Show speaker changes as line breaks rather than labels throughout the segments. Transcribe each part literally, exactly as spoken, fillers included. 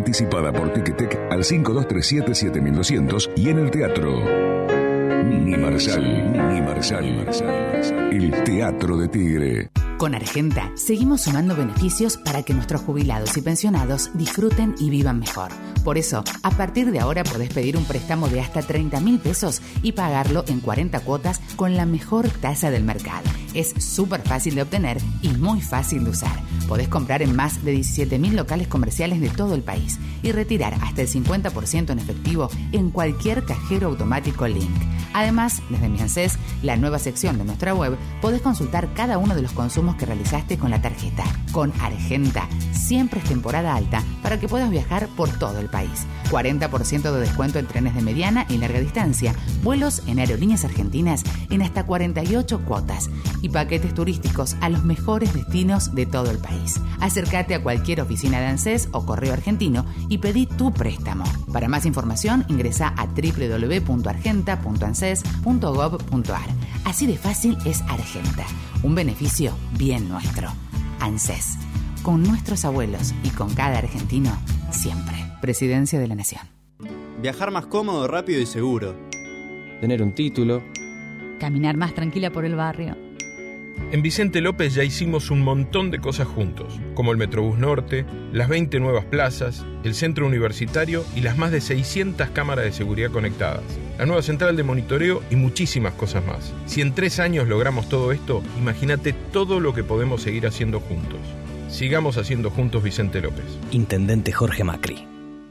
anticipada por Ticketek al cinco dos tres siete siete mil doscientos y en el teatro. Ni Marsal, ni Marsal, el Teatro de Tigre.
Con Argenta seguimos sumando beneficios para que nuestros jubilados y pensionados disfruten y vivan mejor. Por eso, a partir de ahora podés pedir un préstamo de hasta treinta mil pesos y pagarlo en cuarenta cuotas con la mejor tasa del mercado. Es súper fácil de obtener y muy fácil de usar. Podés comprar en más de diecisiete mil locales comerciales de todo el país y retirar hasta el cincuenta por ciento en efectivo en cualquier cajero automático Link. Además, desde Mi ANSES, la nueva sección de nuestra web, podés consultar cada uno de los consumos que realizaste con la tarjeta. Con Argenta, siempre es temporada alta para que puedas viajar por todo el país. cuarenta por ciento de descuento en trenes de mediana y larga distancia, vuelos en aerolíneas argentinas en hasta cuarenta y ocho cuotas y paquetes turísticos a los mejores destinos de todo el país. Acércate a cualquier oficina de ANSES o correo argentino y pedí tu préstamo. Para más información, ingresa a doble u doble u doble u punto argenta punto anses punto gob punto ar. Así de fácil es Argenta, un beneficio bien nuestro. ANSES, con nuestros abuelos y con cada argentino, siempre. Presidencia de la Nación.
Viajar más cómodo, rápido y seguro.
Tener un título.
Caminar más tranquila por el barrio.
En Vicente López ya hicimos un montón de cosas juntos, como el Metrobús Norte, las veinte nuevas plazas, el centro universitario y las más de seiscientas cámaras de seguridad conectadas, la nueva central de monitoreo y muchísimas cosas más. Si en tres años logramos todo esto, imagínate todo lo que podemos seguir haciendo juntos. Sigamos haciendo juntos Vicente López.
Intendente Jorge Macri.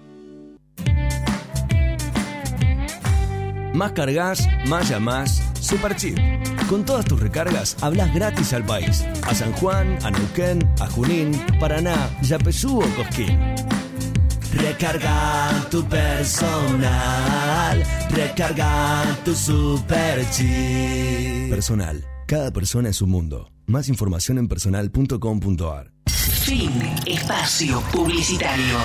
Más cargas, más llamás, Superchip. Con todas tus recargas, hablas gratis al país. A San Juan, a Neuquén, a Junín, Paraná, Yapeyú o Cosquín. Recarga tu personal. Recarga tu Superchip. Personal. Cada persona es un mundo. Más información en personal punto com punto ar.
Fin. Espacio publicitario.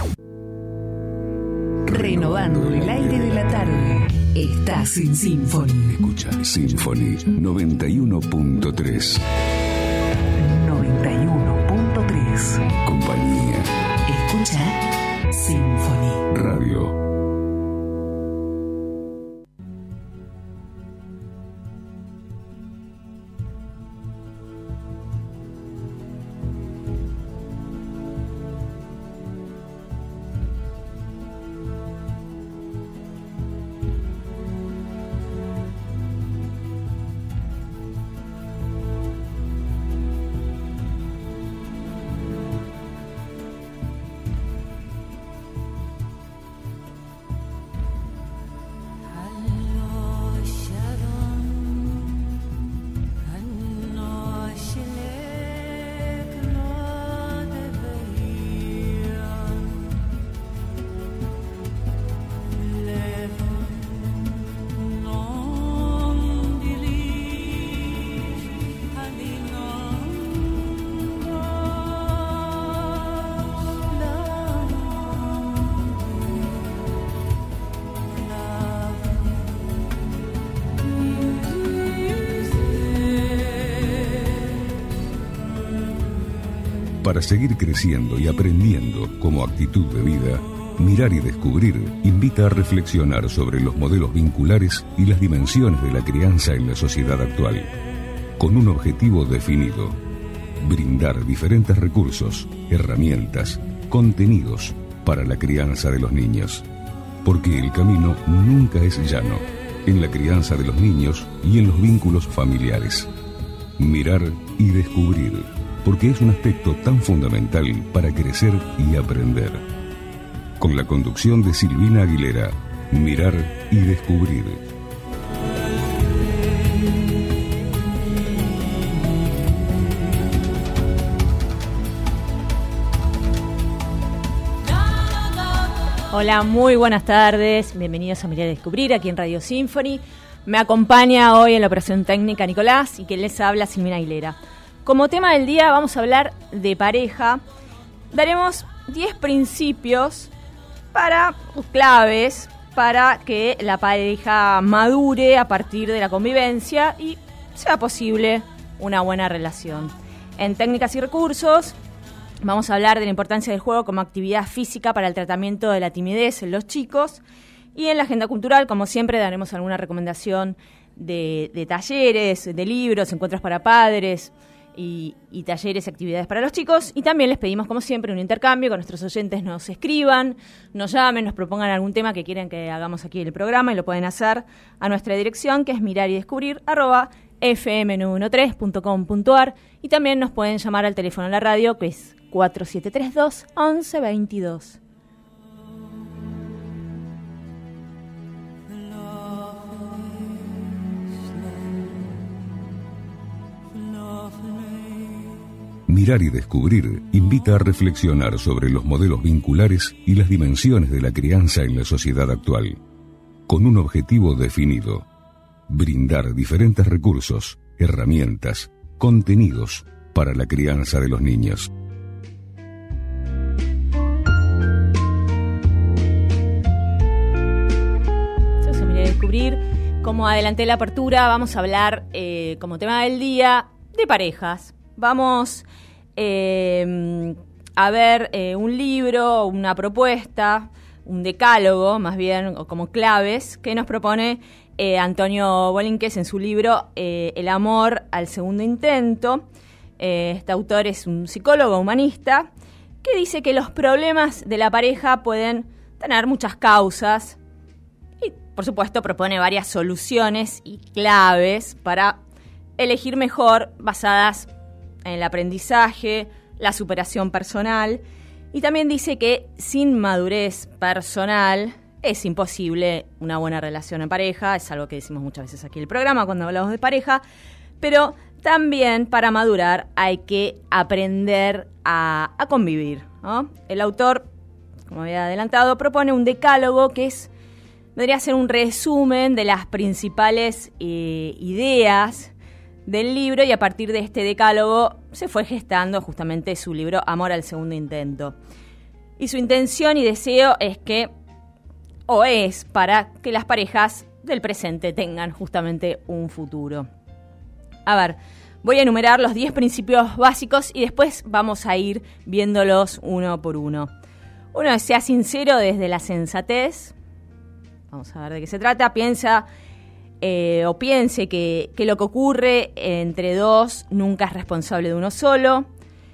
Renovando el aire de la tarde. Estás en Symphony.
Escucha Symphony noventa y uno punto tres.
noventa y uno punto tres.
Compañía.
Escucha Symphony
Radio. Para seguir creciendo y aprendiendo como actitud de vida, Mirar y Descubrir invita a reflexionar sobre los modelos vinculares y las dimensiones de la crianza en la sociedad actual, con un objetivo definido: brindar diferentes recursos, herramientas, contenidos para la crianza de los niños. Porque el camino nunca es llano, en la crianza de los niños y en los vínculos familiares. Mirar y Descubrir, porque es un aspecto tan fundamental para crecer y aprender. Con la conducción de Silvina Aguilera, Mirar y Descubrir.
Hola, muy buenas tardes. Bienvenidos a Mirar y Descubrir aquí en Radio Symphony. Me acompaña hoy en la operación técnica Nicolás y que les habla Silvina Aguilera. Como tema del día vamos a hablar de pareja. Daremos diez principios para claves para que la pareja madure a partir de la convivencia y sea posible una buena relación. En técnicas y recursos Vamos a hablar de la importancia del juego como actividad física para el tratamiento de la timidez en los chicos. Y en la agenda cultural, como siempre, daremos alguna recomendación de, de talleres, de libros, encuentros para padres y, y talleres y actividades para los chicos. Y también les pedimos, como siempre, un intercambio, que nuestros oyentes nos escriban, nos llamen, nos propongan algún tema que quieran que hagamos aquí en el programa, y lo pueden hacer a nuestra dirección, que es mirar y descubrir arroba f m novecientos trece punto com punto a r, y también nos pueden llamar al teléfono de la radio, que es cuatro siete tres dos, once veintidós.
Mirar y descubrir invita a reflexionar sobre los modelos vinculares y las dimensiones de la crianza en la sociedad actual, con un objetivo definido: brindar diferentes recursos, herramientas, contenidos para la crianza de los niños.
Entonces, Mirar y descubrir, como adelanté la apertura, vamos a hablar eh, como tema del día de parejas. Vamos eh, a ver eh, un libro, una propuesta, un decálogo, más bien, o como claves, que nos propone eh, Antonio Bolinques en su libro eh, El amor al segundo intento. Eh, este autor es un psicólogo humanista que dice que los problemas de la pareja pueden tener muchas causas y, por supuesto, propone varias soluciones y claves para elegir mejor, basadas en el aprendizaje, la superación personal, y también dice que sin madurez personal es imposible una buena relación en pareja. Es algo que decimos muchas veces aquí en el programa cuando hablamos de pareja, pero también para madurar hay que aprender a, a convivir, ¿no? El autor, como había adelantado, propone un decálogo que es, debería ser un resumen de las principales eh, ideas del libro, y a partir de este decálogo se fue gestando justamente su libro Amor al segundo intento. Y su intención y deseo es que, o es para que las parejas del presente tengan justamente un futuro. A ver, voy a enumerar los diez principios básicos y después vamos a ir viéndolos uno por uno. Uno es: sea sincero desde la sensatez. Vamos a ver de qué se trata. Piensa Eh, o piense que, que lo que ocurre entre dos nunca es responsable de uno solo.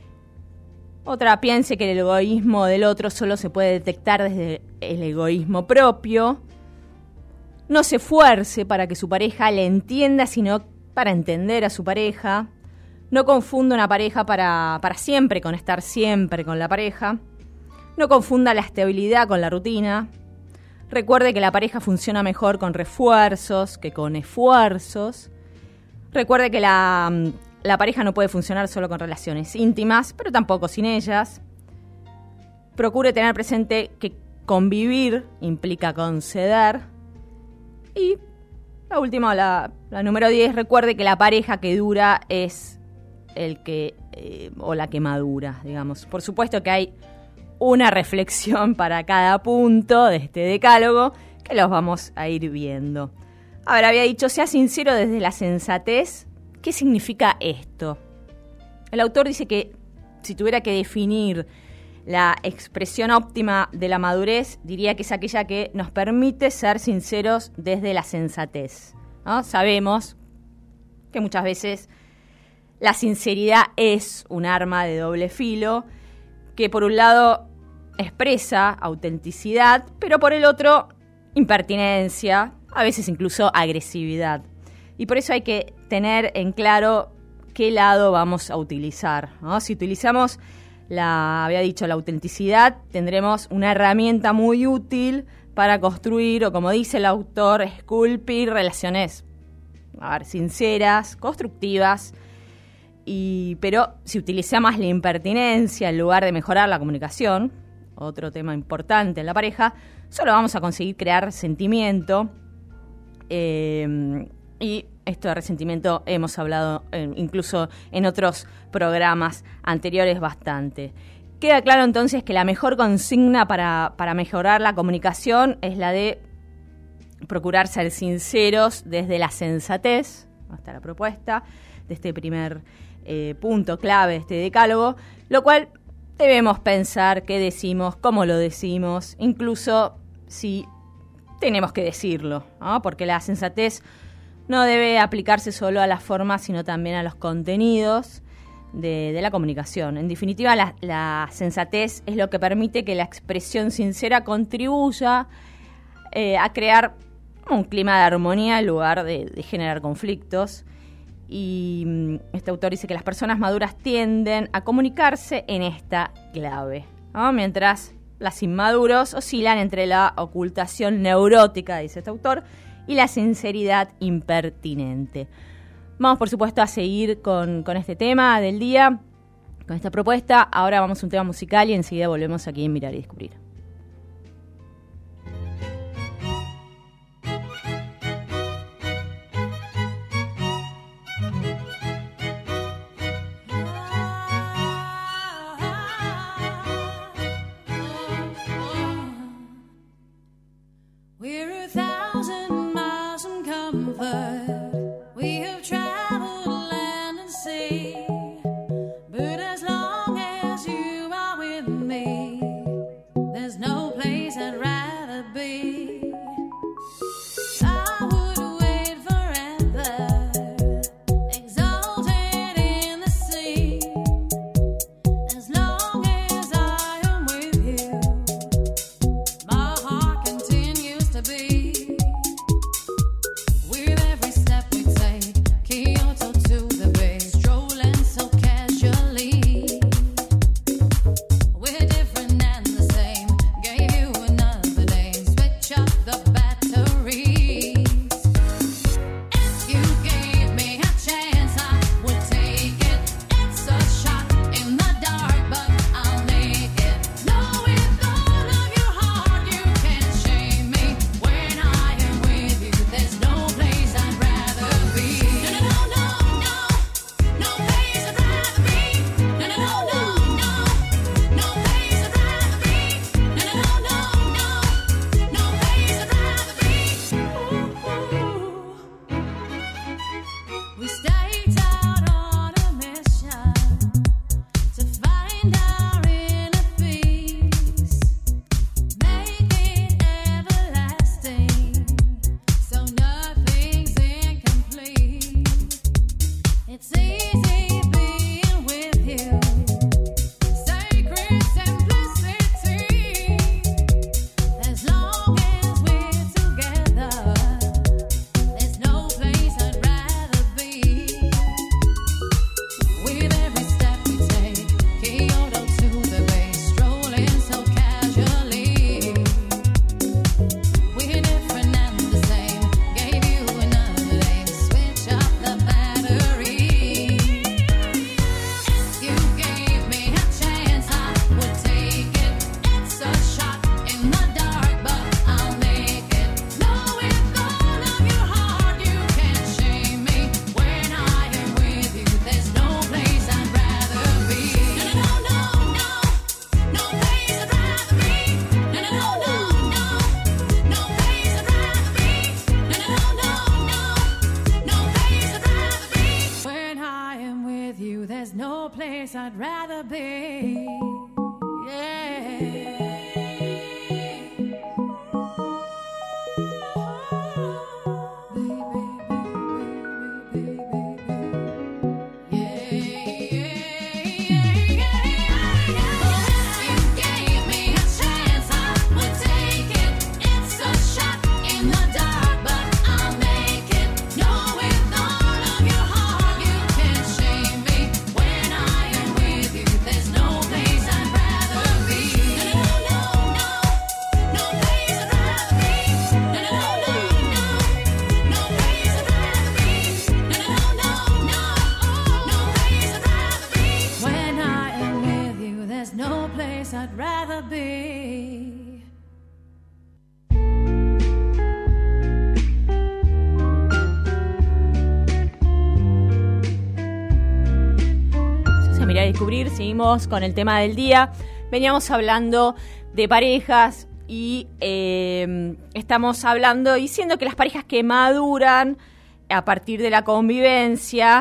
Otra, piense que el egoísmo del otro solo se puede detectar desde el egoísmo propio. No se esfuerce para que su pareja le entienda, sino para entender a su pareja. No confunda una pareja para, para siempre con estar siempre con la pareja. No confunda la estabilidad con la rutina. Recuerde que la pareja funciona mejor con refuerzos que con esfuerzos. Recuerde que la, la pareja no puede funcionar solo con relaciones íntimas, pero tampoco sin ellas. Procure tener presente que convivir implica conceder. Y la última, la, la número diez, recuerde que la pareja que dura es el que, eh, o la que madura, digamos. Por supuesto que hay una reflexión para cada punto de este decálogo, que los vamos a ir viendo. Ahora, había dicho, sea sincero desde la sensatez. ¿Qué significa esto? El autor dice que si tuviera que definir la expresión óptima de la madurez, diría que es aquella que nos permite ser sinceros desde la sensatez, ¿no? Sabemos que muchas veces la sinceridad es un arma de doble filo, que por un lado expresa autenticidad, pero por el otro impertinencia, a veces incluso agresividad. Y por eso hay que tener en claro qué lado vamos a utilizar, ¿no? Si utilizamos, la había dicho, la autenticidad, tendremos una herramienta muy útil para construir, o como dice el autor, esculpir relaciones, a ver, sinceras, constructivas. Y, pero si utilizamos la impertinencia en lugar de mejorar la comunicación, otro tema importante en la pareja, solo vamos a conseguir crear resentimiento. Eh, y esto de resentimiento hemos hablado eh, incluso en otros programas anteriores bastante. Queda claro entonces que la mejor consigna para, para mejorar la comunicación es la de procurar ser sinceros desde la sensatez, hasta la propuesta de este primer Eh, punto clave, este decálogo, lo cual debemos pensar qué decimos, cómo lo decimos, incluso si tenemos que decirlo, ¿no? Porque la sensatez no debe aplicarse solo a las formas, sino también a los contenidos de, de la comunicación. En definitiva, la, la sensatez es lo que permite que la expresión sincera contribuya eh, a crear un clima de armonía en lugar de, de generar conflictos. Y este autor dice que las personas maduras tienden a comunicarse en esta clave, ¿no? Mientras las inmaduros oscilan entre la ocultación neurótica, dice este autor, y la sinceridad impertinente. Vamos, por supuesto, a seguir con, con este tema del día, con esta propuesta. Ahora vamos a un tema musical y enseguida volvemos aquí en Mirar y Descubrir. Descubrir, seguimos con el tema del día. Veníamos hablando de parejas y eh, estamos hablando, diciendo que las parejas que maduran a partir de la convivencia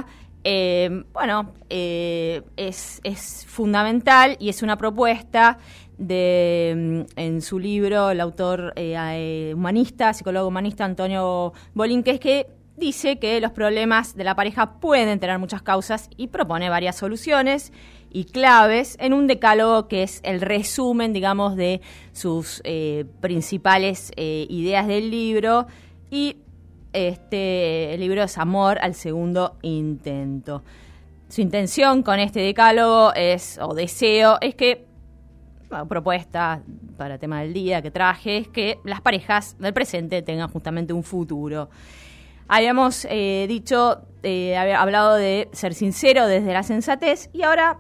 eh, bueno, eh, es, es fundamental y es una propuesta de, en su libro, el autor eh, humanista, psicólogo humanista Antonio Bolinquez, que dice que los problemas de la pareja pueden tener muchas causas y propone varias soluciones y claves en un decálogo que es el resumen, digamos, de sus eh, principales eh, ideas del libro. Y este el libro es Amor al segundo intento. Su intención con este decálogo es, o deseo, es que, bueno, propuesta para el tema del día que traje, es que las parejas del presente tengan justamente un futuro. Habíamos eh, dicho, eh, había hablado de ser sincero desde la sensatez, y ahora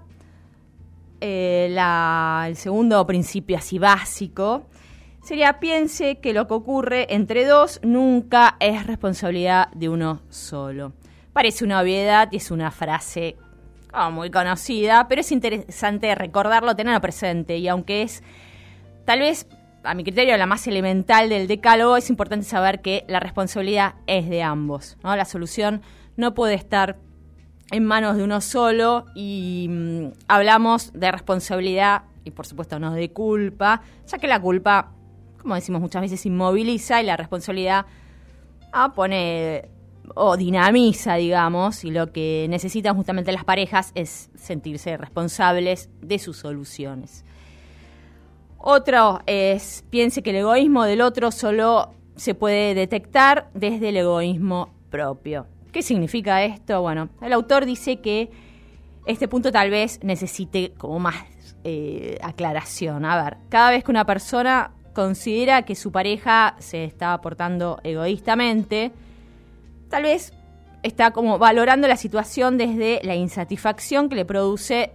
eh, la, el segundo principio así básico sería: piense que lo que ocurre entre dos nunca es responsabilidad de uno solo. Parece una obviedad y es una frase oh, muy conocida, pero es interesante recordarlo, tenerlo presente, y aunque es tal vez, a mi criterio, la más elemental del decálogo, es importante saber que la responsabilidad es de ambos, ¿no? La solución no puede estar en manos de uno solo, y mmm, hablamos de responsabilidad y por supuesto no de culpa, ya que la culpa, como decimos muchas veces, inmoviliza, y la responsabilidad ah, pone o dinamiza, digamos, y lo que necesitan justamente las parejas es sentirse responsables de sus soluciones. Otro es: piense que el egoísmo del otro solo se puede detectar desde el egoísmo propio. ¿Qué significa esto? Bueno, el autor dice que este punto tal vez necesite como más eh, aclaración. A ver, cada vez que una persona considera que su pareja se está portando egoístamente, tal vez está como valorando la situación desde la insatisfacción que le produce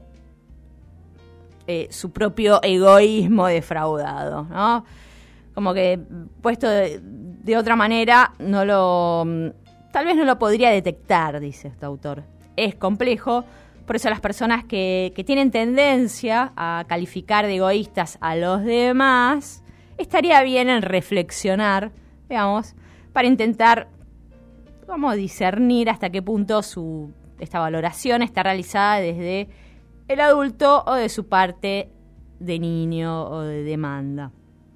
eh, su propio egoísmo defraudado, ¿no? Como que puesto de, de otra manera, no lo, tal vez no lo podría detectar, dice este autor. Es complejo, por eso las personas que, que tienen tendencia a calificar de egoístas a los demás, estaría bien en reflexionar, digamos, para intentar como discernir hasta qué punto su esta valoración está realizada desde el adulto o de su parte de niño o de demanda.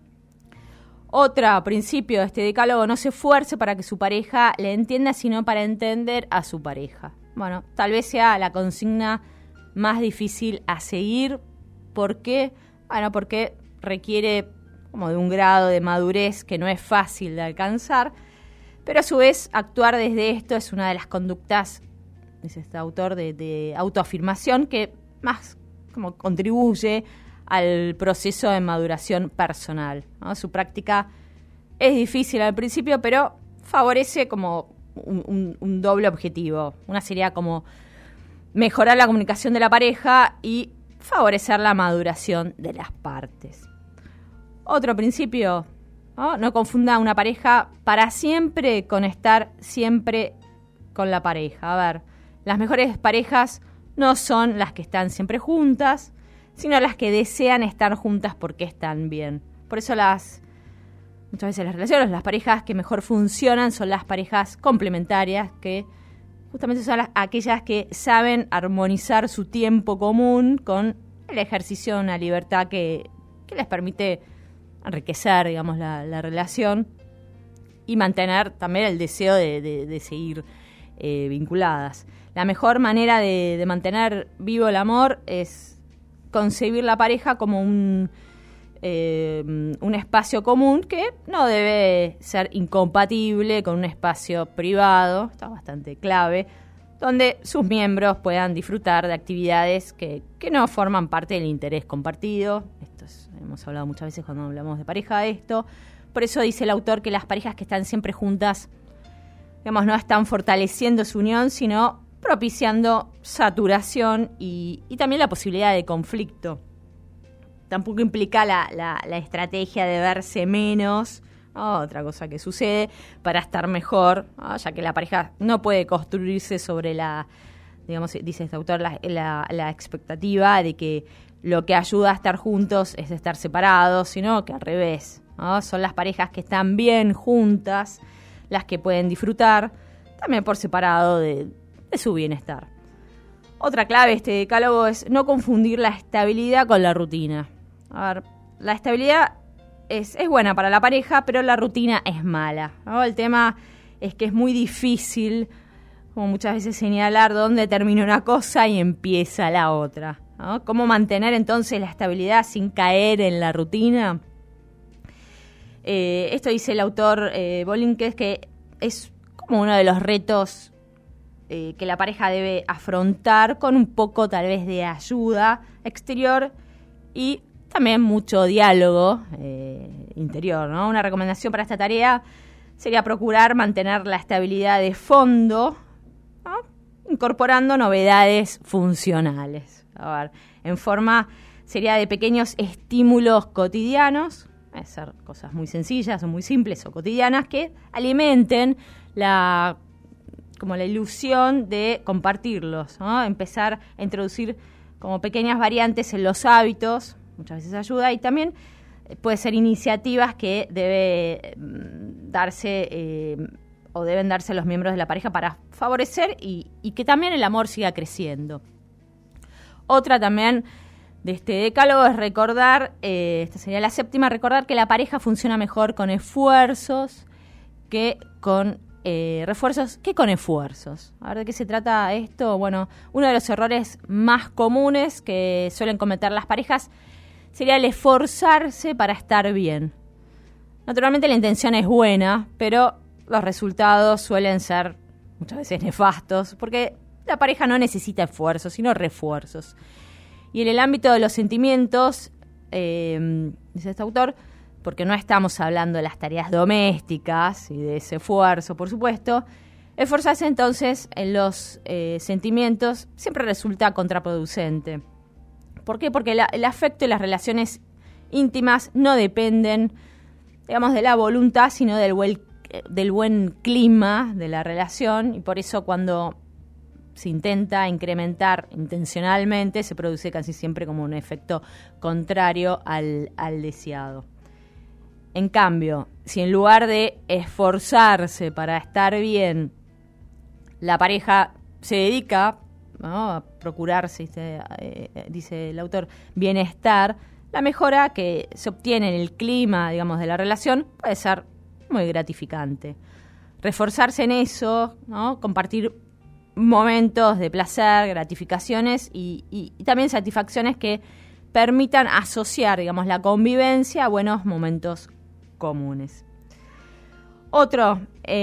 Otro principio de este decálogo: no se esfuerce para que su pareja le entienda, sino para entender a su pareja. Bueno, tal vez sea la consigna más difícil a seguir. ¿Por qué? Bueno, porque requiere como de un grado de madurez que no es fácil de alcanzar, pero a su vez actuar desde esto es una de las conductas, dice este autor, de, de autoafirmación que más como contribuye al proceso de maduración personal, ¿no? Su práctica es difícil al principio, pero favorece como un, un, un doble objetivo. Una sería como mejorar la comunicación de la pareja y favorecer la maduración de las partes. Otro principio: ¿no? No confunda una pareja para siempre con estar siempre con la pareja. A ver, las mejores parejas no son las que están siempre juntas, sino las que desean estar juntas porque están bien. Por eso las muchas veces las relaciones, las parejas que mejor funcionan son las parejas complementarias, que justamente son las, aquellas que saben armonizar su tiempo común con el ejercicio de una libertad que, que les permite enriquecer, digamos, la, la relación y mantener también el deseo de, de, de seguir eh, vinculadas. La mejor manera de, de mantener vivo el amor es concebir la pareja como un, eh, un espacio común que no debe ser incompatible con un espacio privado, está bastante clave, donde sus miembros puedan disfrutar de actividades que, que no forman parte del interés compartido. Esto es, hemos hablado muchas veces cuando hablamos de pareja de esto. Por eso dice el autor que las parejas que están siempre juntas, digamos, no están fortaleciendo su unión, sino propiciando saturación y, y también la posibilidad de conflicto. Tampoco implica la, la, la estrategia de verse menos, ¿no? Otra cosa que sucede para estar mejor, ¿no? Ya que la pareja no puede construirse sobre la, digamos, dice este autor, la, la, la expectativa de que lo que ayuda a estar juntos es estar separados, sino que al revés, ¿no? Son las parejas que están bien juntas las que pueden disfrutar también por separado de de su bienestar. Otra clave de este decálogo es no confundir la estabilidad con la rutina. A ver, la estabilidad es, es buena para la pareja, pero la rutina es mala, ¿no? El tema es que es muy difícil, como muchas veces señalar, dónde termina una cosa y empieza la otra, ¿no? ¿Cómo mantener entonces la estabilidad sin caer en la rutina? Eh, esto dice el autor eh, Bolinkes, que es como uno de los retos eh, que la pareja debe afrontar con un poco tal vez de ayuda exterior y también mucho diálogo eh, interior, ¿no? Una recomendación para esta tarea sería procurar mantener la estabilidad de fondo, ¿no? Incorporando novedades funcionales. A ver, en forma sería de pequeños estímulos cotidianos, pueden ser cosas muy sencillas o muy simples o cotidianas que alimenten la como la ilusión de compartirlos, ¿no? Empezar a introducir como pequeñas variantes en los hábitos, muchas veces ayuda, y también puede ser iniciativas que debe darse eh, o deben darse los miembros de la pareja para favorecer y, y que también el amor siga creciendo. Otra también de este decálogo es recordar, eh, esta sería la séptima, recordar que la pareja funciona mejor con esfuerzos que con eh, refuerzos que con esfuerzos. A ver, ¿de qué se trata esto? Bueno, uno de los errores más comunes que suelen cometer las parejas sería el esforzarse para estar bien. Naturalmente la intención es buena, pero los resultados suelen ser muchas veces nefastos, porque la pareja no necesita esfuerzos, sino refuerzos. Y en el ámbito de los sentimientos, eh, dice este autor, porque no estamos hablando de las tareas domésticas y de ese esfuerzo, por supuesto, esforzarse entonces en los eh, sentimientos siempre resulta contraproducente. ¿Por qué? Porque la, el afecto y las relaciones íntimas no dependen, digamos, de la voluntad, sino del buen, del buen clima de la relación, y por eso cuando se intenta incrementar intencionalmente, se produce casi siempre como un efecto contrario al, al deseado. En cambio, si en lugar de esforzarse para estar bien, la pareja se dedica, ¿no?, a procurarse, dice, eh, dice el autor, bienestar, la mejora que se obtiene en el clima, digamos, de la relación puede ser muy gratificante. Reforzarse en eso, ¿no?, compartir momentos de placer, gratificaciones y, y, y también satisfacciones que permitan asociar, digamos, la convivencia a buenos momentos comunes. Otro,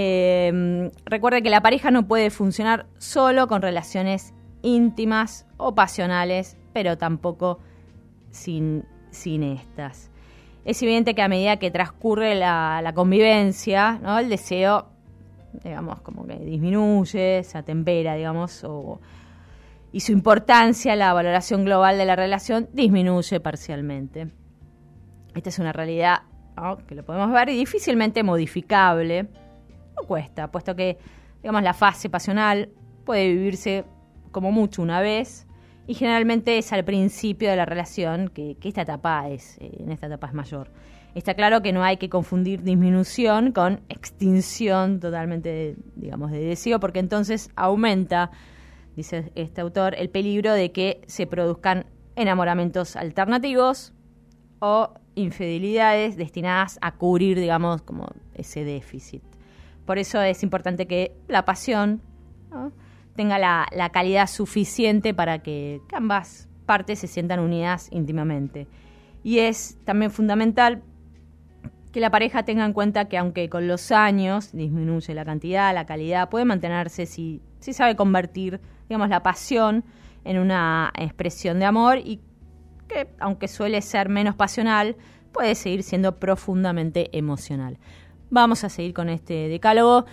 eh, recuerde que la pareja no puede funcionar solo con relaciones íntimas o pasionales, pero tampoco sin, sin estas. Es evidente que a medida que transcurre la, la convivencia, ¿no?, el deseo, digamos, como que disminuye, se atempera, digamos, o, y su importancia, la valoración global de la relación, disminuye parcialmente. Esta es una realidad, ¿no?, que lo podemos ver y difícilmente modificable. No cuesta, puesto que, digamos, la fase pasional puede vivirse como mucho una vez y generalmente es al principio de la relación que, que esta etapa es, eh, en esta etapa es mayor. Está claro que no hay que confundir disminución con extinción totalmente, de, digamos, de deseo, porque entonces aumenta, dice este autor, el peligro de que se produzcan enamoramientos alternativos o infidelidades destinadas a cubrir, digamos, como ese déficit. Por eso es importante que la pasión, ¿no?, tenga la, la calidad suficiente para que ambas partes se sientan unidas íntimamente. Y es también fundamental que la pareja tenga en cuenta que aunque con los años disminuye la cantidad, la calidad, puede mantenerse si, si sabe convertir, digamos, la pasión en una expresión de amor y que, aunque suele ser menos pasional, puede seguir siendo profundamente emocional. Vamos a seguir con este decálogo.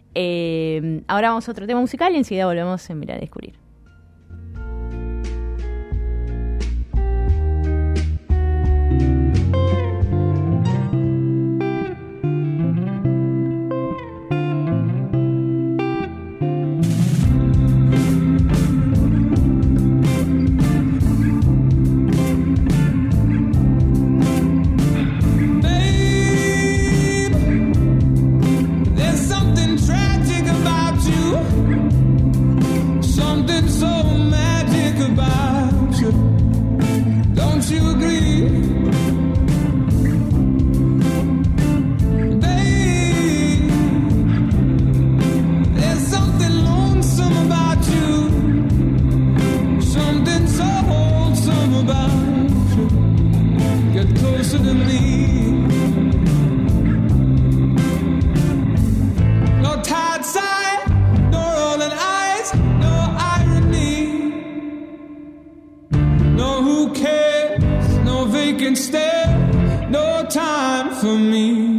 Eh, ahora vamos a otro tema musical y enseguida volvemos en Mirar y Descubrir.
Something for me.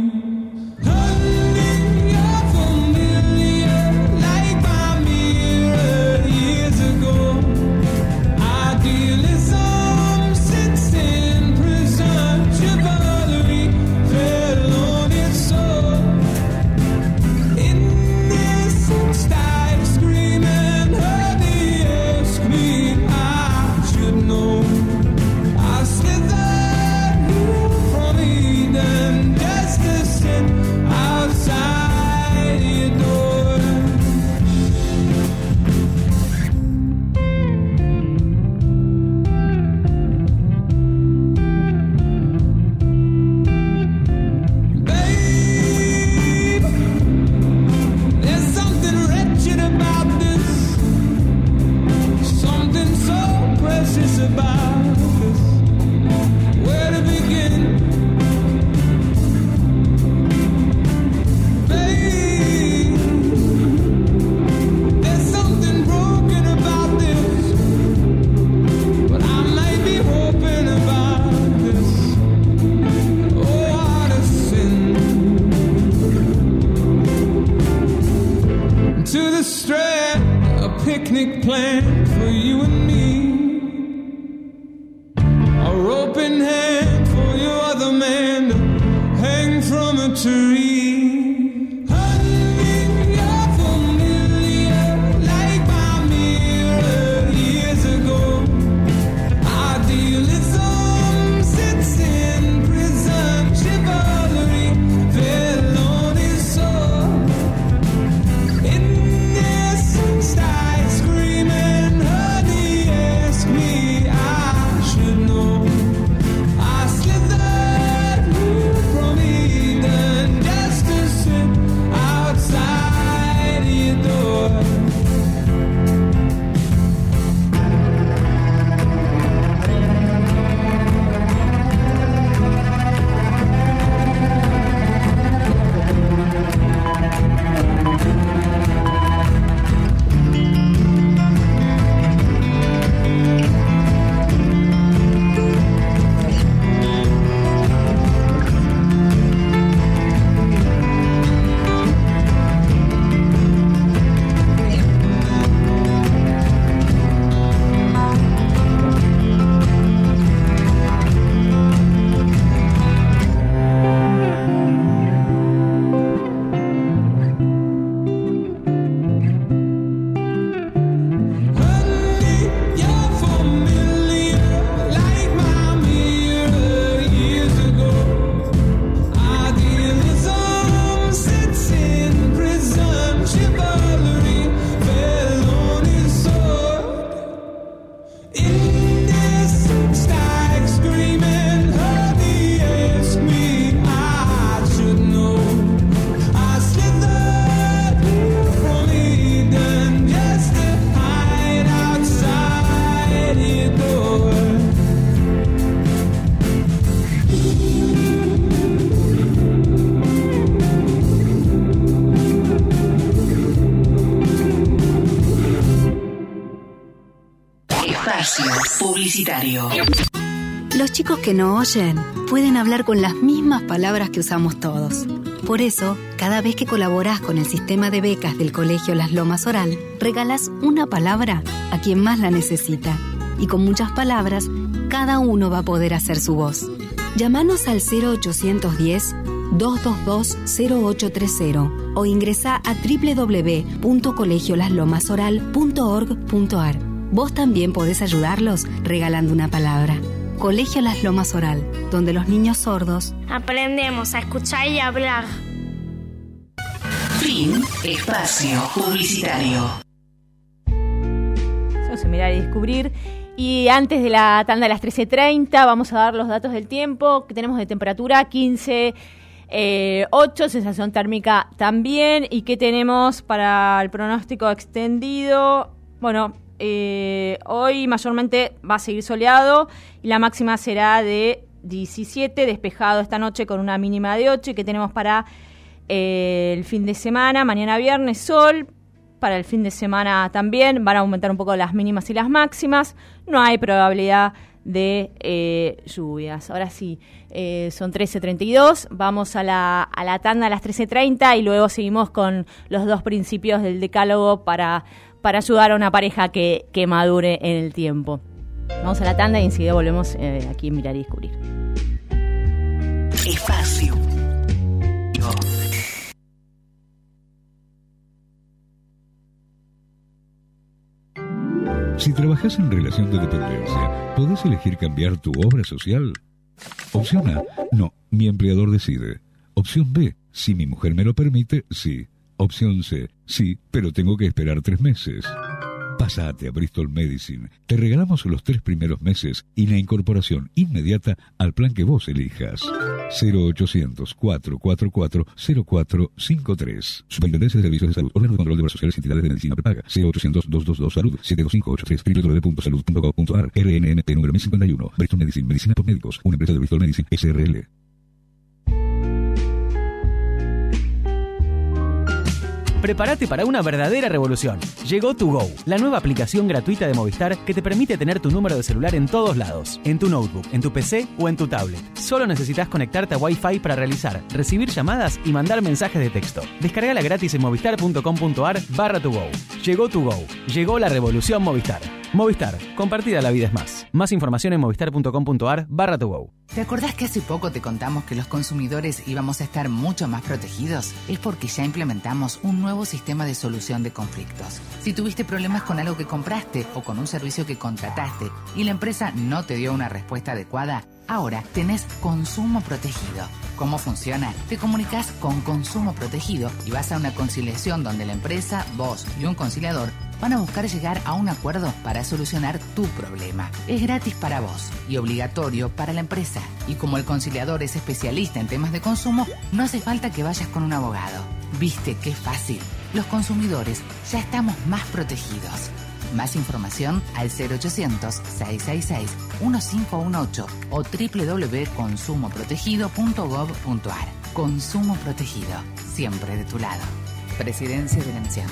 Picnic plan for you and me. A rope in hand for your other man to hang from a tree. Honey, you're familiar, like my mirror years ago. Idealism sits in prison, chivalry fell on his sword. Innocent style.
Publicitario. Los chicos que no oyen pueden hablar con las mismas palabras que usamos todos. Por eso, cada vez que colaborás con el sistema de becas del Colegio Las Lomas Oral, regalás una palabra a quien más la necesita. Y con muchas palabras, cada uno va a poder hacer su voz. Llámanos al cero ochocientos diez, dos dos dos, cero ocho tres cero o ingresá a doble u doble u doble u punto colegio las lomas oral punto org punto a r. Vos también podés ayudarlos regalando una palabra. Colegio Las Lomas Oral, donde los niños sordos
aprendemos a escuchar y hablar.
Fin. Espacio publicitario.
Vamos a mirar y descubrir. Y antes de la tanda de las trece treinta vamos a dar los datos del tiempo que tenemos de temperatura, quince, ocho, sensación térmica también. Y que tenemos para el pronóstico extendido. Bueno, eh, hoy mayormente va a seguir soleado y la máxima será de diecisiete, despejado esta noche con una mínima de ocho. Y que tenemos para eh, el fin de semana, mañana viernes, sol. Para el fin de semana también van a aumentar un poco las mínimas y las máximas. No hay probabilidad de eh, lluvias. Ahora sí, eh, son trece treinta y dos, vamos a la, a la tanda a las trece treinta y luego seguimos con los dos principios del decálogo para, para ayudar a una pareja que, que madure en el tiempo. Vamos a la tanda y enseguida volvemos eh, aquí en Mirar y Descubrir.
Espacio.
Si trabajas en relación de dependencia, ¿podés elegir cambiar tu obra social? Opción A, no, mi empleador decide. Opción B, si mi mujer me lo permite, sí. Opción C, sí, pero tengo que esperar tres meses. Pásate a Bristol Medicine. Te regalamos los tres primeros meses y la incorporación inmediata al plan que vos elijas. cero ochocientos, cuatrocientos cuarenta y cuatro, cero cuatro cinco tres. Superintendencia de Servicios de Salud. Órgano de Control de Obras Sociales y Entidades de Medicina Prepaga. cero ochocientos, doscientos veintidós, salud. siete dos cinco ocho tres. w w w punto salud punto gov punto a r. R N M P número mil cincuenta y uno. Bristol Medicine. Medicina por médicos. Una empresa de Bristol Medicine. S R L.
Prepárate para una verdadera revolución. Llegó Tu Go, la nueva aplicación gratuita de Movistar que te permite tener tu número de celular en todos lados, en tu notebook, en tu P C o en tu tablet. Solo necesitas conectarte a Wi-Fi para realizar, recibir llamadas y mandar mensajes de texto. Descargala gratis en movistar punto com punto a r barra Tu Go. Llegó Tu Go. Llegó la revolución Movistar. Movistar, compartida la vida es más. Más información en movistar punto com punto a r barra Tu Go.
¿Te acordás que hace poco te contamos que los consumidores íbamos a estar mucho más protegidos? Es porque ya implementamos un nuevo sistema de solución de conflictos. Si tuviste problemas con algo que compraste o con un servicio que contrataste y la empresa no te dio una respuesta adecuada, ahora tenés Consumo Protegido. ¿Cómo funciona? Te comunicas con Consumo Protegido y vas a una conciliación donde la empresa, vos y un conciliador van a buscar llegar a un acuerdo para solucionar tu problema. Es gratis para vos y obligatorio para la empresa. Y como el conciliador es especialista en temas de consumo, no hace falta que vayas con un abogado. ¿Viste qué fácil? Los consumidores ya estamos más protegidos. Más información al cero ochocientos, seiscientos sesenta y seis, quince dieciocho o doble u doble u doble u punto consumo protegido punto gov punto a r. Consumo Protegido, siempre de tu lado. Presidencia de la Nación.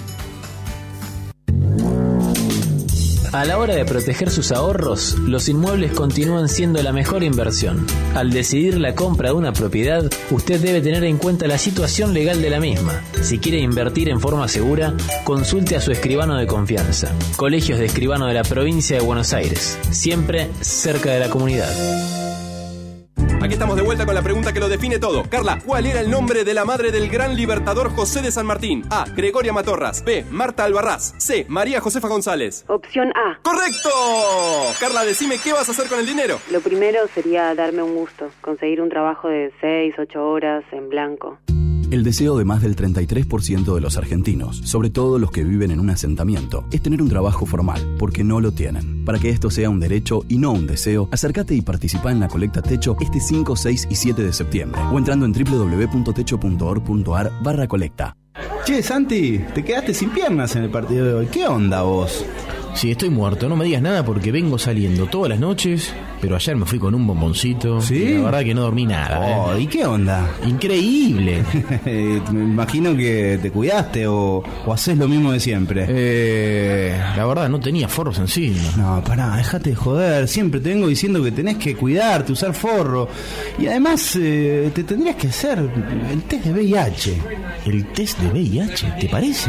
A la hora de proteger sus ahorros, los inmuebles continúan siendo la mejor inversión. Al decidir la compra de una propiedad, usted debe tener en cuenta la situación legal de la misma. Si quiere invertir en forma segura, consulte a su escribano de confianza. Colegios de Escribano de la Provincia de Buenos Aires, siempre cerca de la comunidad.
Aquí estamos de vuelta con la pregunta que lo define todo. Carla, ¿cuál era el nombre de la madre del gran libertador José de San Martín? A. Gregoria Matorras. B. Marta Albarrás. C. María Josefa González.
Opción A.
¡Correcto! Carla, decime, ¿qué vas a hacer con el dinero?
Lo primero sería darme un gusto, conseguir un trabajo de seis, ocho horas en blanco.
El deseo de más del treinta y tres por ciento de los argentinos, sobre todo los que viven en un asentamiento, es tener un trabajo formal, porque no lo tienen. Para que esto sea un derecho y no un deseo, acércate y participa en la colecta Techo este cinco, seis y siete de septiembre, o entrando en doble u doble u doble u punto techo punto org punto a r barra colecta.
Che, Santi, te quedaste sin piernas en el partido de hoy. ¿Qué onda vos?
Sí, estoy muerto, no me digas nada porque vengo saliendo todas las noches, pero ayer me fui con un bomboncito.
¿Sí?
Y la verdad que no dormí nada.
Oh,
¿eh?
¿Y qué onda?
Increíble.
Me imagino que te cuidaste o, o haces lo mismo de siempre.
Eh, la verdad, no tenía forros encima.
No, pará, déjate de joder. Siempre te vengo diciendo que tenés que cuidarte, usar forro. Y además, eh, te tendrías que hacer el test de V I H.
¿El test de V I H? ¿Te parece?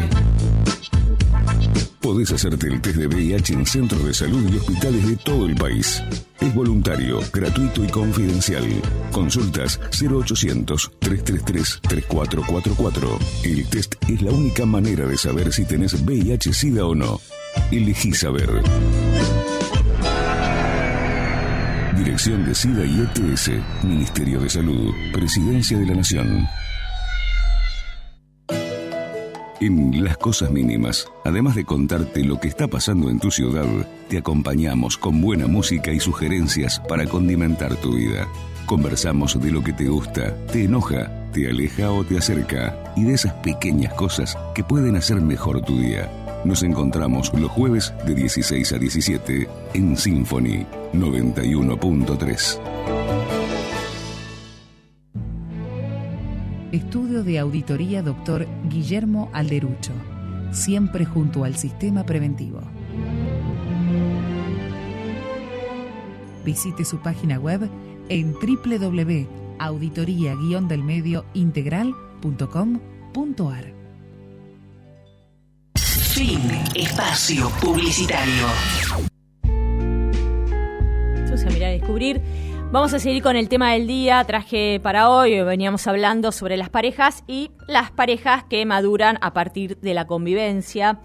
Podés hacerte el test de V I H en centros de salud y hospitales de todo el país. Es voluntario, gratuito y confidencial. Consultas cero ochocientos, trescientos treinta y tres, treinta y cuatro cuarenta y cuatro. El test es la única manera de saber si tenés V I H SIDA o no. Elegí saber. Dirección de SIDA y E T S, Ministerio de Salud, Presidencia de la Nación. En Las Cosas Mínimas, además de contarte lo que está pasando en tu ciudad, te acompañamos con buena música y sugerencias para condimentar tu vida. Conversamos de lo que te gusta, te enoja, te aleja o te acerca, y de esas pequeñas cosas que pueden hacer mejor tu día. Nos encontramos los jueves de dieciséis a diecisiete en Symphony noventa y uno punto tres.
Estudio de Auditoría Doctor Guillermo Alderucho, siempre junto al sistema preventivo. Visite su página web en doble u doble u doble u punto auditoría guion del medio integral punto com punto a r.
Fin. Espacio publicitario.
Esto se mira a descubrir. Vamos a seguir con el tema del día. Traje para hoy, veníamos hablando sobre las parejas y las parejas que maduran a partir de la convivencia.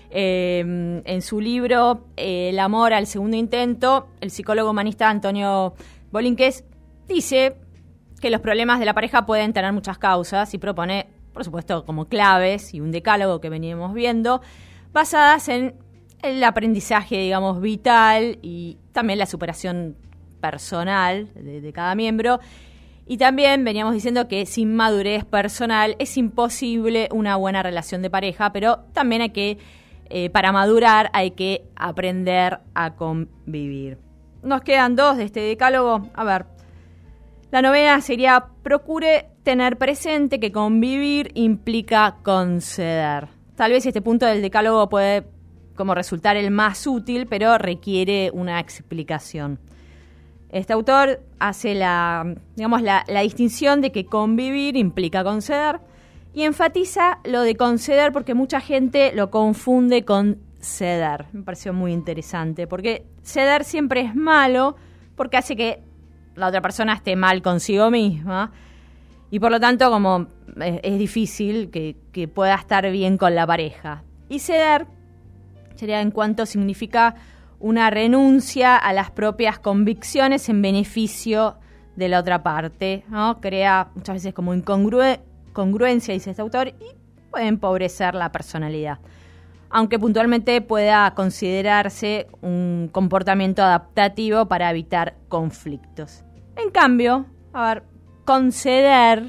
Eh, en su libro eh, El amor al segundo intento, el psicólogo humanista Antonio Bolinquez dice que los problemas de la pareja pueden tener muchas causas y propone, por supuesto, como claves y un decálogo que veníamos viendo, basadas en el aprendizaje, digamos, vital y también la superación personal de, de cada miembro. Y también veníamos diciendo que sin madurez personal es imposible una buena relación de pareja, pero también hay que Eh, para madurar hay que aprender a convivir. Nos quedan dos de este decálogo. A ver, la novena sería: procure tener presente que convivir implica conceder. Tal vez este punto del decálogo puede como resultar el más útil, pero requiere una explicación. Este autor hace la, digamos, la, la distinción de que convivir implica conceder. Y enfatiza lo de conceder porque mucha gente lo confunde con ceder. Me pareció muy interesante, porque ceder siempre es malo, porque hace que la otra persona esté mal consigo misma. Y por lo tanto, como es, es difícil que, que pueda estar bien con la pareja. Y ceder sería en cuanto significa una renuncia a las propias convicciones en beneficio de la otra parte, ¿no? Crea muchas veces como incongruencia. congruencia, dice este autor, y puede empobrecer la personalidad, aunque puntualmente pueda considerarse un comportamiento adaptativo para evitar conflictos. En cambio, a ver, conceder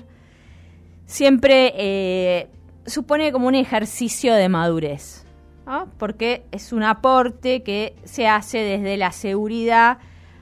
siempre eh, supone como un ejercicio de madurez, ¿no? Porque es un aporte que se hace desde la seguridad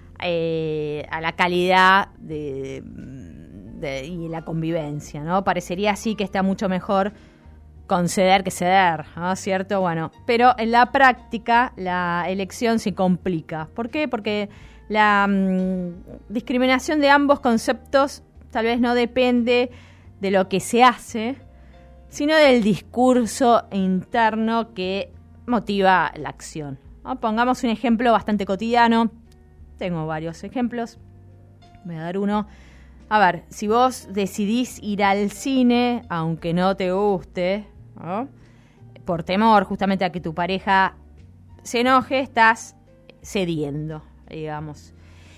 eh, a la calidad de... De, y la convivencia, ¿no? Parecería así que está mucho mejor conceder que ceder, ¿no? ¿Cierto? Bueno, pero en la práctica la elección se complica. ¿Por qué? Porque la mmm, discriminación de ambos conceptos tal vez no depende de lo que se hace, sino del discurso interno que motiva la acción, ¿no? Pongamos un ejemplo bastante cotidiano. Tengo varios ejemplos. Voy a dar uno. A ver, si vos decidís ir al cine, aunque no te guste, ¿no? Por temor justamente a que tu pareja se enoje, estás cediendo, digamos.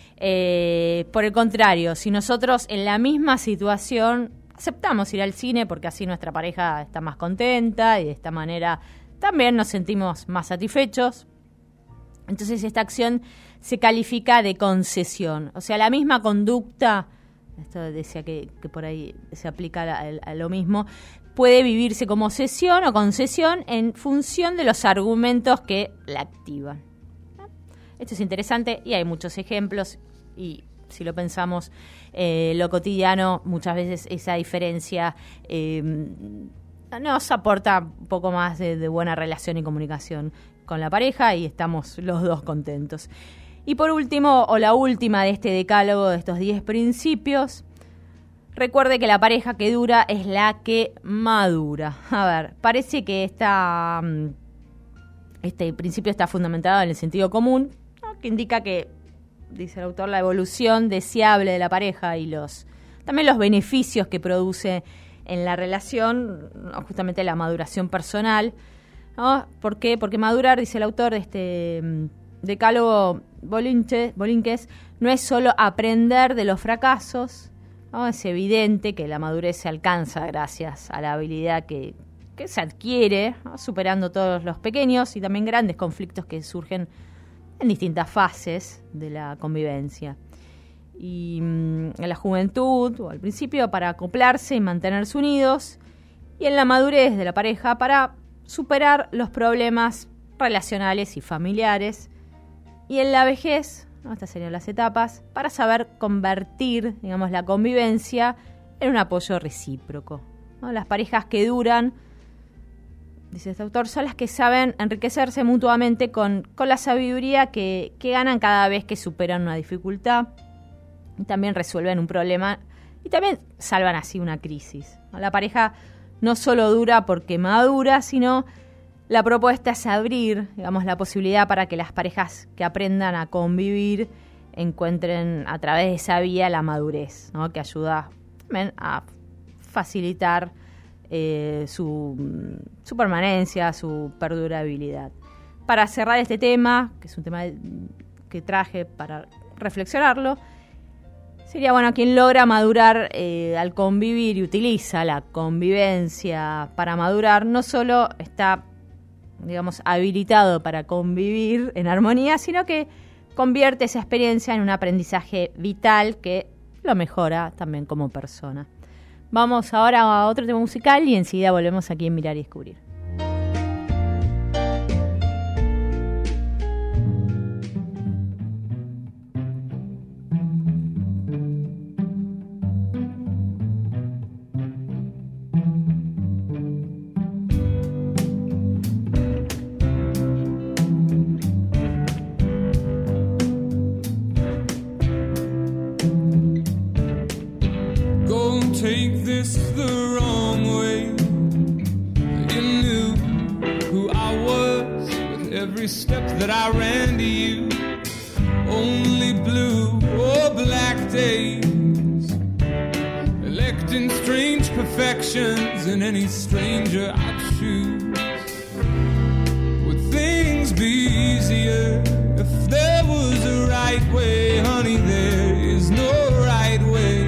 Eh, por el contrario, si nosotros en la misma situación aceptamos ir al cine porque así nuestra pareja está más contenta y de esta manera también nos sentimos más satisfechos, entonces esta acción se califica de concesión. O sea, la misma conducta, esto decía que, que por ahí se aplica a, a, a lo mismo, puede vivirse como cesión o concesión en función de los argumentos que la activan. Esto es interesante y hay muchos ejemplos y si lo pensamos, eh, lo cotidiano, muchas veces esa diferencia eh, nos aporta un poco más de, de buena relación y comunicación con la pareja y estamos los dos contentos. Y por último, o la última de este decálogo de estos diez principios, recuerde que la pareja que dura es la que madura. A ver, parece que esta, este principio está fundamentado en el sentido común, ¿no? Que indica que, dice el autor, la evolución deseable de la pareja y los también los beneficios que produce en la relación, ¿no? Justamente la maduración personal, ¿no? ¿Por qué? Porque madurar, dice el autor de este decálogo Bolinquez, no es solo aprender de los fracasos, ¿no? Es evidente que la madurez se alcanza gracias a la habilidad que, que se adquiere, ¿no? Superando todos los pequeños y también grandes conflictos que surgen en distintas fases de la convivencia. Y mmm, en la juventud o al principio para acoplarse y mantenerse unidos, y en la madurez de la pareja para superar los problemas relacionales y familiares, y en la vejez, ¿no? Estas serían las etapas, para saber convertir, digamos, la convivencia en un apoyo recíproco, ¿no? Las parejas que duran dice este autor, son las que saben enriquecerse mutuamente con, con la sabiduría que, que ganan cada vez que superan una dificultad y también resuelven un problema y también salvan así una crisis. La pareja no solo dura porque madura, sino la propuesta es abrir, digamos, la posibilidad para que las parejas que aprendan a convivir encuentren a través de esa vía la madurez, ¿no? Que ayuda también a facilitar eh, su, su permanencia, su perdurabilidad. Para cerrar este tema, que es un tema que traje para reflexionarlo, sería, bueno, quien logra madurar eh, al convivir y utiliza la convivencia para madurar, no solo está, digamos, habilitado para convivir en armonía, sino que convierte esa experiencia en un aprendizaje vital que lo mejora también como persona. Vamos ahora a otro tema musical y enseguida volvemos aquí en Mirar y Descubrir.
Take this the wrong way. You knew who I was with every step that I ran to you. Only blue or black days, electing strange perfections in any stranger I choose. Would things be easier if there was a right way? Honey, there is no right way.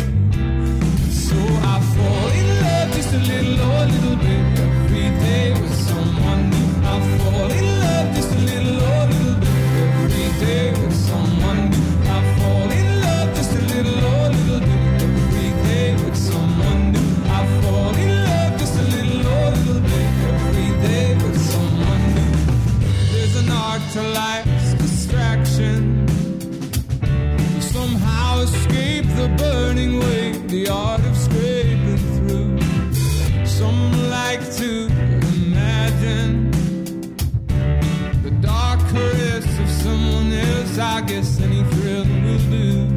I fall in love just a little or a little bit every day with someone new. I fall in love just a little or a little bit every day with someone new. I fall in love just a little or a little bit every day with someone new. I fall in love just a little or a little bit every day with someone new. There's an art to life's distraction, to somehow escape the burning weight, the art of scraping through. Some like to imagine the dark caress of someone else. I guess any thrill will do.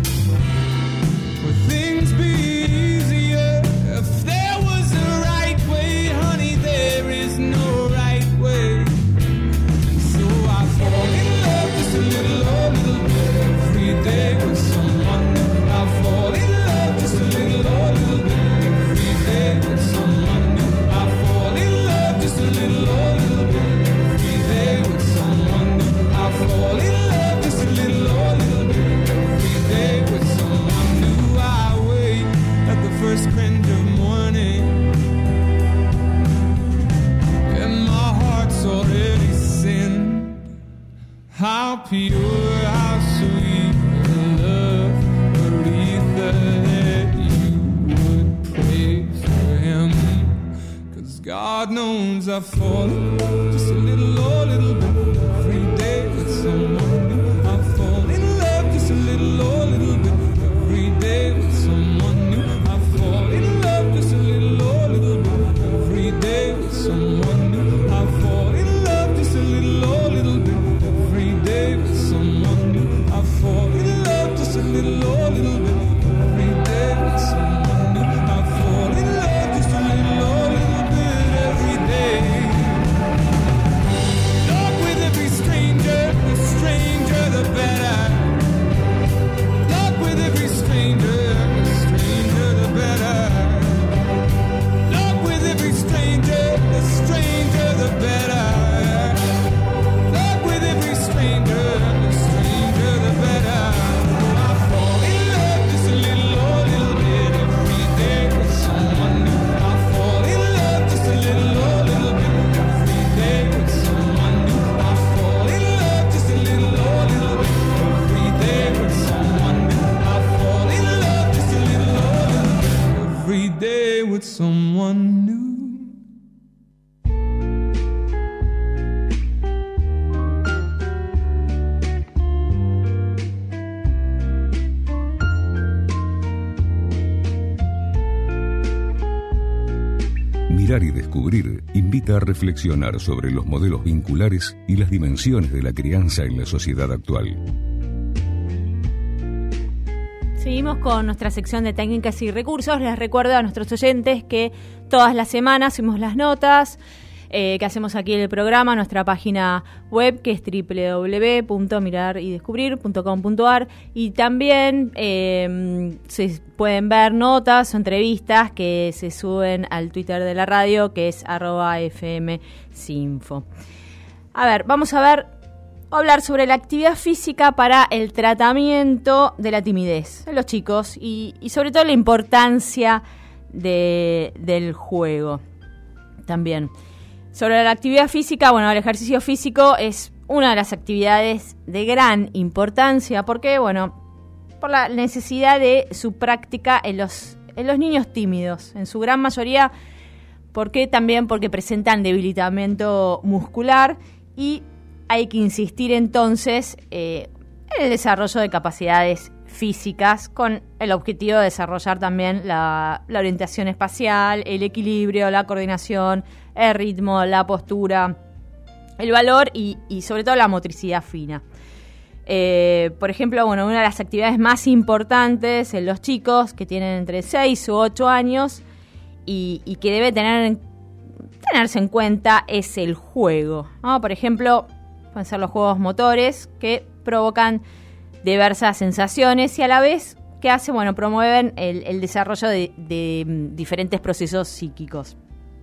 Would things be easier if there was a right way? Honey, there is no right way. And so I fall in love just a little or a little bit every day with someone new. I fall in love just a little or a little bit every day with someone new. I fall in love just a little or a little bit every day with someone new. I fall in love just a little or a little bit every day with someone new. I wait at the first cringe of morning, and my heart's already sinned. How pure, how sweet the love Aretha that you would pray for him. Cause God knows I fall in love just a little or a little bit every day with someone new. I fall in love just a little or a little bit every day with someone new. I fall in love just a little or a little bit every day with someone new. I fall in love just a little or a little bit every day with someone new. I fall in love just a little or a little bit every day with someone new. I fall in love just a little or a little bit every day. Talk with every stranger, the stranger the better. Talk with every stranger, the stranger the better. Talk with every stranger, the stranger the better. Talk with every stranger, the stranger the better. I fall in love just a little or a little bit every day with someone new. I fall in love just a little or a little bit every day with someone new. I fall in love just a little or a little bit every day with someone new. I fall in love just a little or a little bit every day with someone new.
Mirar y Descubrir invita a reflexionar sobre los modelos vinculares y las dimensiones de la crianza en la sociedad actual.
Seguimos con nuestra sección de técnicas y recursos. Les recuerdo a nuestros oyentes que todas las semanas subimos las notas eh, que hacemos aquí en el programa, nuestra página web que es doble u doble u doble u punto mirar y descubrir punto com punto a r, y también eh, se pueden ver notas o entrevistas que se suben al Twitter de la radio, que es arroba fmsinfo. A ver, vamos a ver hablar sobre la actividad física para el tratamiento de la timidez en los chicos y, y sobre todo la importancia de, del juego también. Sobre la actividad física, bueno, el ejercicio físico es una de las actividades de gran importancia porque, bueno, por la necesidad de su práctica en los, en los niños tímidos, en su gran mayoría, porque también porque presentan debilitamiento muscular y hay que insistir entonces eh, en el desarrollo de capacidades físicas con el objetivo de desarrollar también la, la orientación espacial, el equilibrio, la coordinación, el ritmo, la postura, el valor y, y sobre todo la motricidad fina. Eh, por ejemplo, bueno, una de las actividades más importantes en los chicos que tienen entre seis u ocho años y, y que debe tener, tenerse en cuenta es el juego, ¿no? Por ejemplo, pueden ser los juegos motores que provocan diversas sensaciones y a la vez que hace, bueno, promueven el, el desarrollo de, de diferentes procesos psíquicos.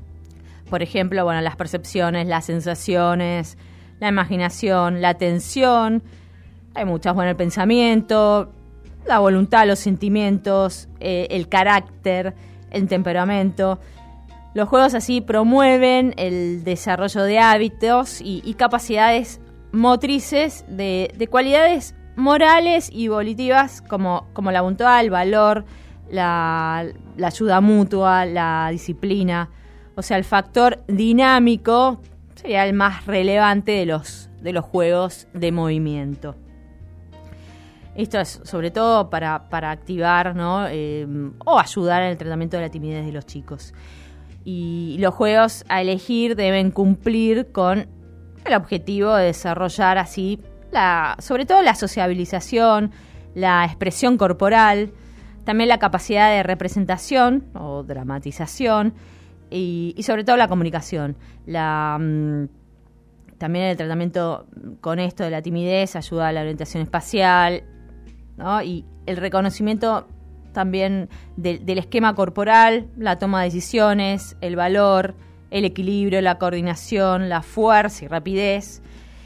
Por ejemplo, bueno, las percepciones, las sensaciones, la imaginación, la atención, hay muchas, bueno, el pensamiento, la voluntad, los sentimientos, eh, el carácter, el temperamento. Los juegos así promueven el desarrollo de hábitos y, y capacidades motrices de, de cualidades morales y volitivas como, como la voluntad, el valor, la, la ayuda mutua, la disciplina. O sea, el factor dinámico sería el más relevante de los, de los juegos de movimiento. Esto es sobre todo para, para activar, ¿no? eh, o ayudar en el tratamiento de la timidez de los chicos. Y los juegos a elegir deben cumplir con el objetivo de desarrollar así, la, sobre todo la sociabilización, la expresión corporal, también la capacidad de representación o dramatización y, y sobre todo la comunicación. La, mmm, también el tratamiento con esto de la timidez ayuda a la orientación espacial, ¿no? Y el reconocimiento también de, del esquema corporal, la toma de decisiones, el valor, el equilibrio, la coordinación, la fuerza y rapidez.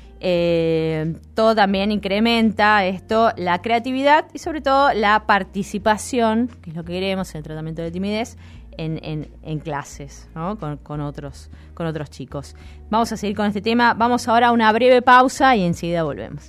Eh, todo también incrementa esto, la creatividad y sobre todo la participación, que es lo que queremos en el tratamiento de timidez, en, en, en clases, ¿no? con, con, otros, con otros chicos. Vamos a seguir con este tema. Vamos ahora a una breve pausa y enseguida volvemos.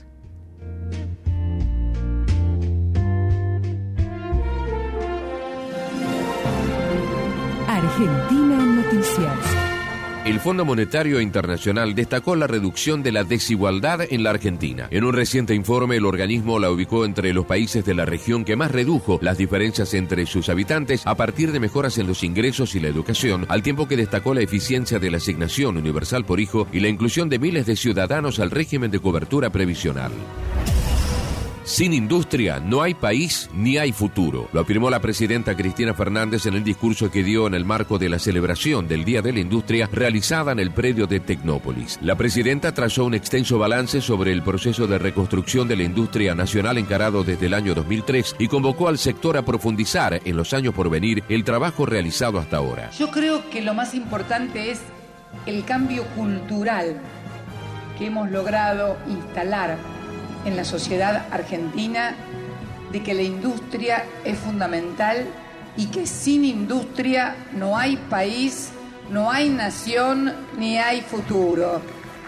Argentina en Noticias.
El Fondo Monetario Internacional destacó la reducción de la desigualdad en la Argentina. En un reciente informe, el organismo la ubicó entre los países de la región que más redujo las diferencias entre sus habitantes a partir de mejoras en los ingresos y la educación, al tiempo que destacó la eficiencia de la asignación universal por hijo y la inclusión de miles de ciudadanos al régimen de cobertura previsional. Sin industria no hay país ni hay futuro, lo afirmó la presidenta Cristina Fernández en el discurso que dio en el marco de la celebración del Día de la Industria realizada en el predio de Tecnópolis. La presidenta trazó un extenso balance sobre el proceso de reconstrucción de la industria nacional encarado desde el año dos mil tres y convocó al sector a profundizar en los años por venir el trabajo realizado hasta ahora.
Yo creo que lo más importante es el cambio cultural que hemos logrado instalar en la sociedad argentina, de que la industria es fundamental y que sin industria no hay país, no hay nación, ni hay futuro.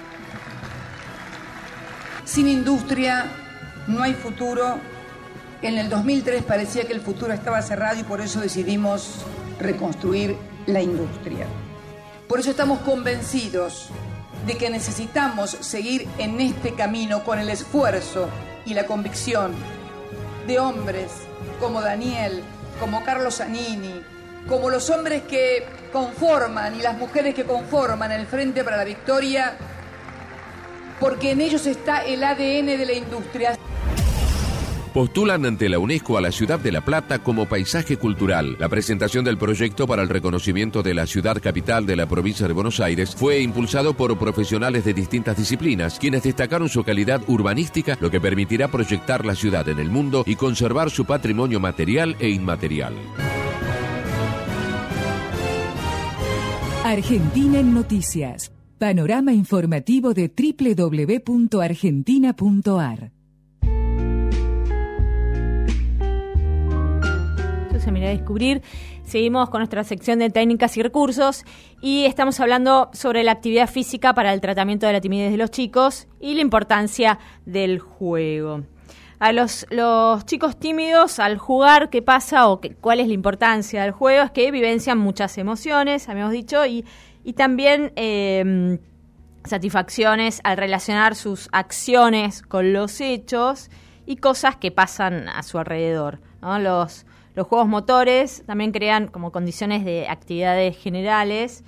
Sin industria no hay futuro. En el dos mil tres parecía que el futuro estaba cerrado y por eso decidimos reconstruir la industria. Por eso estamos convencidos de que necesitamos seguir en este camino con el esfuerzo y la convicción de hombres como Daniel, como Carlos Zanini, como los hombres que conforman y las mujeres que conforman el Frente para la Victoria, porque en ellos está el A D N de la industria.
Postulan ante la UNESCO a la ciudad de La Plata como paisaje cultural. La presentación del proyecto para el reconocimiento de la ciudad capital de la provincia de Buenos Aires fue impulsado por profesionales de distintas disciplinas, quienes destacaron su calidad urbanística, lo que permitirá proyectar la ciudad en el mundo y conservar su patrimonio material e inmaterial.
Argentina en Noticias. Panorama informativo de doble u doble u doble u punto argentina punto a r.
Se mira a descubrir. Seguimos con nuestra sección de técnicas y recursos y estamos hablando sobre la actividad física para el tratamiento de la timidez de los chicos y la importancia del juego. A los, los chicos tímidos al jugar, ¿qué pasa o qué, cuál es la importancia del juego? Es que vivencian muchas emociones, habíamos dicho, y, y también eh, satisfacciones al relacionar sus acciones con los hechos y cosas que pasan a su alrededor, ¿no? Los Los juegos motores también crean como condiciones de actividades generales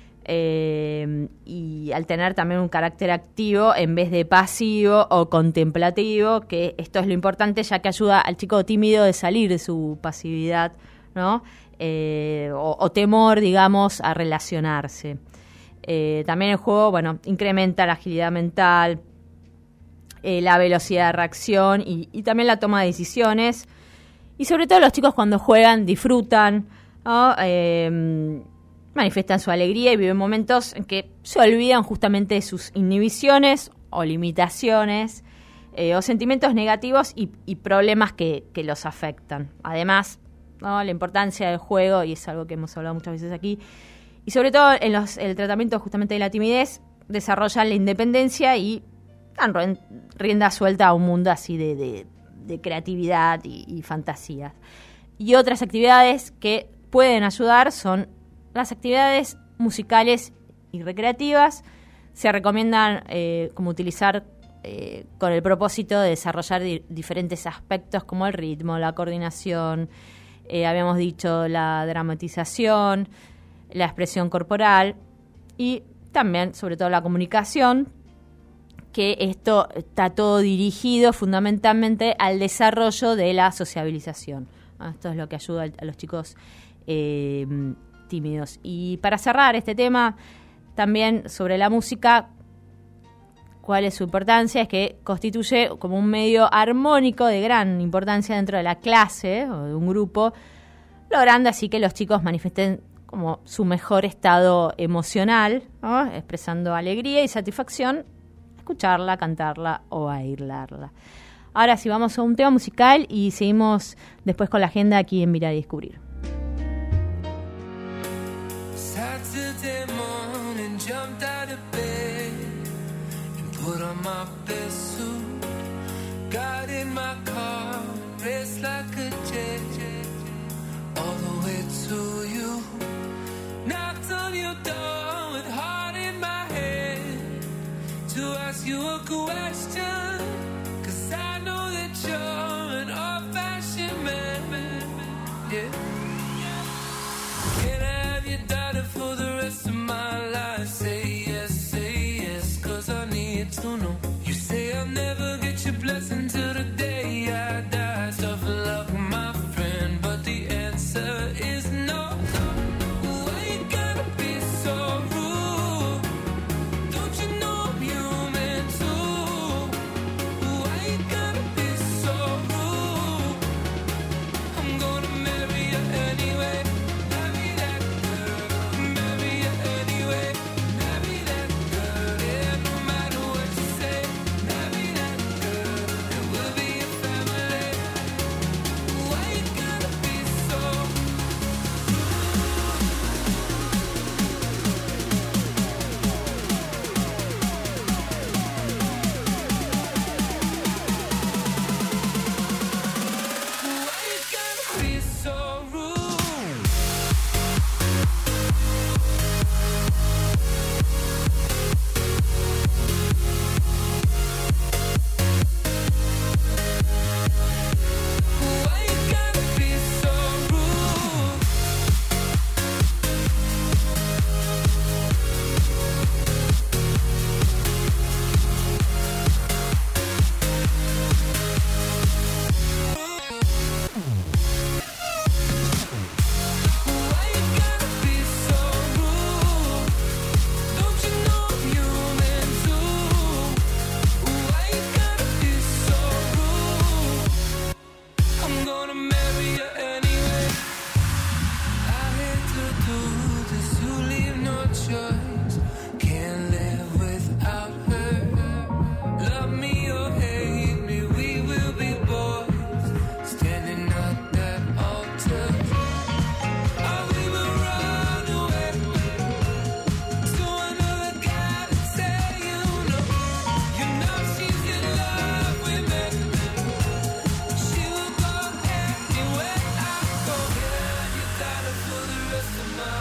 eh, y al tener también un carácter activo en vez de pasivo o contemplativo, que esto es lo importante ya que ayuda al chico tímido de salir de su pasividad, ¿no? Eh, o, o temor, digamos, a relacionarse. Eh, también el juego, bueno, incrementa la agilidad mental, eh, la velocidad de reacción y, y también la toma de decisiones. Y sobre todo los chicos cuando juegan disfrutan, ¿no? eh, manifiestan su alegría y viven momentos en que se olvidan justamente de sus inhibiciones o limitaciones eh, o sentimientos negativos y, y problemas que, que los afectan. Además, ¿no? La importancia del juego, y es algo que hemos hablado muchas veces aquí, y sobre todo en los, el tratamiento justamente de la timidez, desarrollan la independencia y dan rienda suelta a un mundo así de... de de creatividad y, y fantasías. Y otras actividades que pueden ayudar son las actividades musicales y recreativas. Se recomiendan eh, como utilizar eh, con el propósito de desarrollar di- diferentes aspectos como el ritmo, la coordinación, eh, habíamos dicho la dramatización, la expresión corporal y también, sobre todo, la comunicación, que esto está todo dirigido fundamentalmente al desarrollo de la sociabilización. Esto es lo que ayuda a los chicos eh, tímidos. Y para cerrar este tema, también sobre la música, cuál es su importancia, es que constituye como un medio armónico de gran importancia dentro de la clase o de un grupo, logrando así que los chicos manifiesten como su mejor estado emocional, ¿no? Expresando alegría y satisfacción, escucharla, cantarla o bailarla. Ahora sí, vamos a un tema musical y seguimos después con la agenda aquí en Mirar y Descubrir.
Saturday morning, jumped out of bed and put on my best suit. Got in my car, raced like a jet, all the way to you. Knocked on your door with heart in my head to ask you a question, 'cause I know that you're an old-fashioned man, yeah. Can I have your daughter for the rest of my life? Say yes, say yes, 'cause I need to know. You say I'll never get your blessing till the day I die. Tough luck, my friend, but the answer is no. Why you gotta be so rude? Don't you know I'm human too?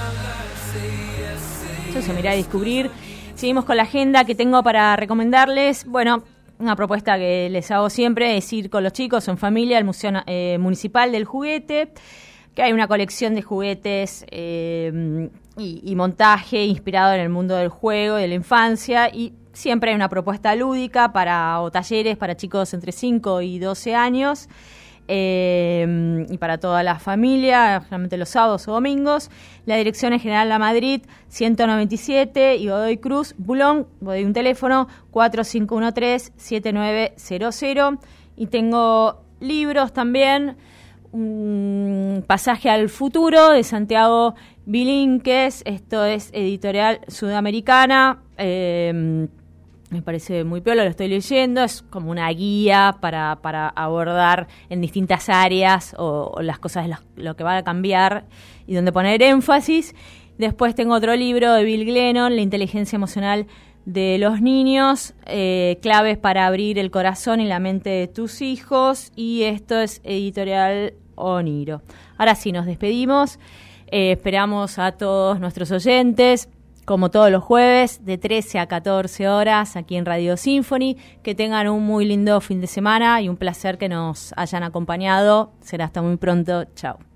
Eso se Mirar y Descubrir. Seguimos con la agenda que tengo para recomendarles. Bueno, una propuesta que les hago siempre es ir con los chicos o en familia al Museo eh, Municipal del Juguete, que hay una colección de juguetes eh, y, y montaje inspirado en el mundo del juego, de la infancia, y siempre hay una propuesta lúdica para o talleres para chicos entre cinco y doce años. Eh, y para toda la familia, generalmente los sábados o domingos. La dirección es General La Madrid ciento noventa y siete y Godoy Cruz, Bulón. Doy un teléfono cuatro cinco uno tres siete nueve cero cero. Y tengo libros también. Un Pasaje al Futuro de Santiago Vilínquez. Esto es editorial sudamericana. Eh, Me parece muy piola, lo estoy leyendo, es como una guía para, para abordar en distintas áreas o, o las cosas, lo, lo que va a cambiar y donde poner énfasis. Después tengo otro libro de Bill Glennon, La inteligencia emocional de los niños, eh, claves para abrir el corazón y la mente de tus hijos, y esto es editorial Oniro. Ahora sí, nos despedimos, eh, esperamos a todos nuestros oyentes, como todos los jueves, de trece a catorce horas, aquí en Radio Symphony. Que tengan un muy lindo fin de semana y un placer que nos hayan acompañado. Será hasta muy pronto. Chao.